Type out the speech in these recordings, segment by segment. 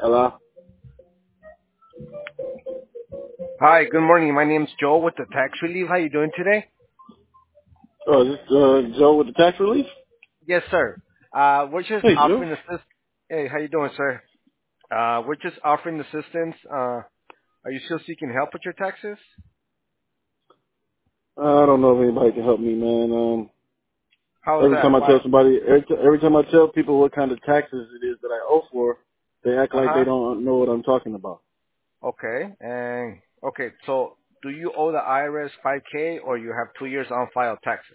Hello? Hi, good morning. My name's Joe with the Tax Relief. How you doing today? Oh, is this Joe with the tax relief? Yes, sir. We're just Hey, Joe. offering assist. Hey, how you doing, sir? We're just offering assistance. Are you still seeking help with your taxes? I don't know if anybody can help me, man. How is Every time that? I Why? tell somebody, every time I tell people what kind of taxes it is that I owe for, they act Uh like they huh. don't know what I'm talking about. Okay. And okay, so do you owe the IRS 5K or you have 2 years on file taxes?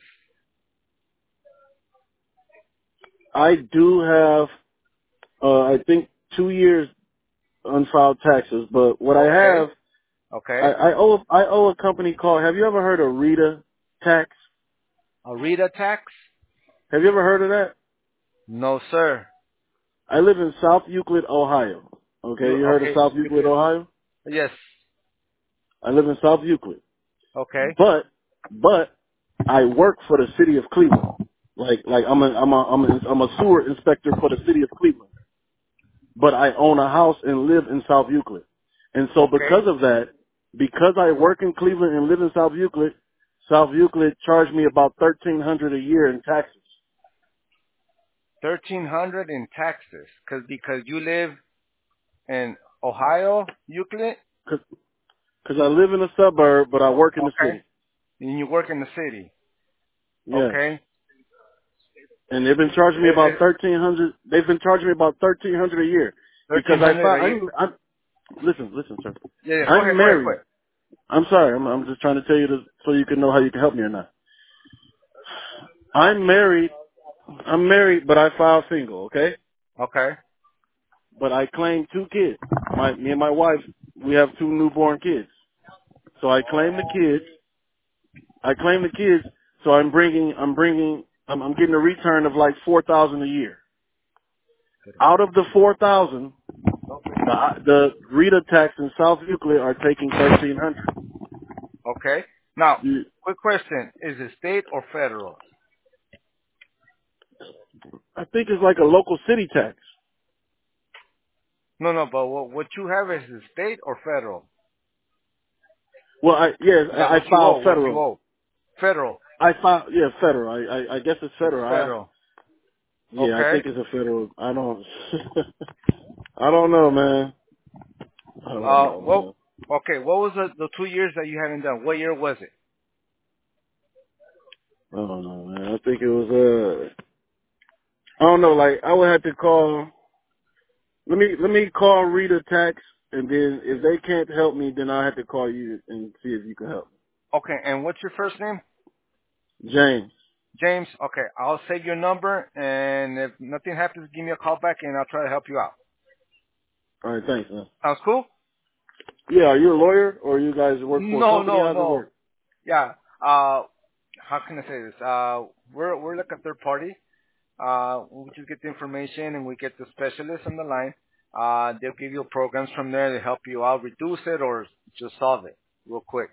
I do have, I think 2 years unfiled taxes, but what I Okay. have, Okay. I owe a company called, have you ever heard of Rita Tax? A Rita tax? Have you ever heard of that? No, sir. I live in South Euclid, Ohio. Okay, You you heard of okay? South Euclid, Ohio? Yes. I live in South Euclid. Okay. But I work for the city of Cleveland. Like I'm a sewer inspector for the city of Cleveland. But I own a house and live in South Euclid. And so because Okay. of that, because I work in Cleveland and live in South Euclid charged me about $1,300 a year in taxes. 1,300 in taxes, because you live in Ohio, Euclid. Cause I live in a suburb, but I work in the Okay. city. And you work in the city. Yes. Okay. And they've been charging me about 1,300. They've been charging me about 1,300 a year because 1,300. Are you? I'm listen, sir. Yeah, yeah. Go I'm ahead. Go ahead. Go married. ahead. I'm sorry. I'm just trying to tell you this so you can know how you can help me or not. I'm married. I'm married, but I file single. Okay. Okay. But I claim 2 kids. Me and my wife, we have 2 newborn kids. So I claim the kids. I claim the kids. So I'm getting a return of like 4,000 a year. Out of the 4,000, the Rita tax in South Euclid are taking 1,300. Okay. Now, quick question: is it state or federal? I think it's like a local city tax. No, no. But what you have is it state or federal? Well, That I what you filed owe? What you federal. owe? Federal. I filed, federal. I guess it's It's federal. federal. I Okay. think it's a federal. I don't, I don't know, man. I don't know, Well. man. Okay. What was the 2 years that you hadn't done? What year was it? I don't know, man. I think it was, I don't know, like, I would have to call, let me call Rita Tax, and then if they can't help me, then I have to call you and see if you can help Okay. And what's your first name? me. James. James. Okay. I'll save your number, and if nothing happens, give me a call back, and I'll try to help you out. All right, thanks, man. Sounds cool? Yeah, are you a lawyer or you guys work for a No, company? no, How's it no. work? Yeah. How can I say this? We're like a third party. We just get the information and we get the specialists on the line. They'll give you programs from there to help you out, reduce it or just solve it real quick.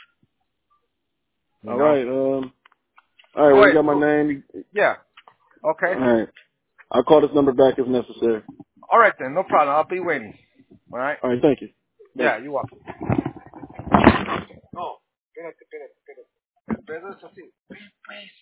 You All know. right, all right, Go well, you ahead. got my name. Yeah. All Okay. right. I'll call this number back if necessary. All right then. No problem. I'll be waiting. All right. All right, thank you. Thank Yeah. you. You're welcome. No. Espérate, espérate, espérate. El pedo es así.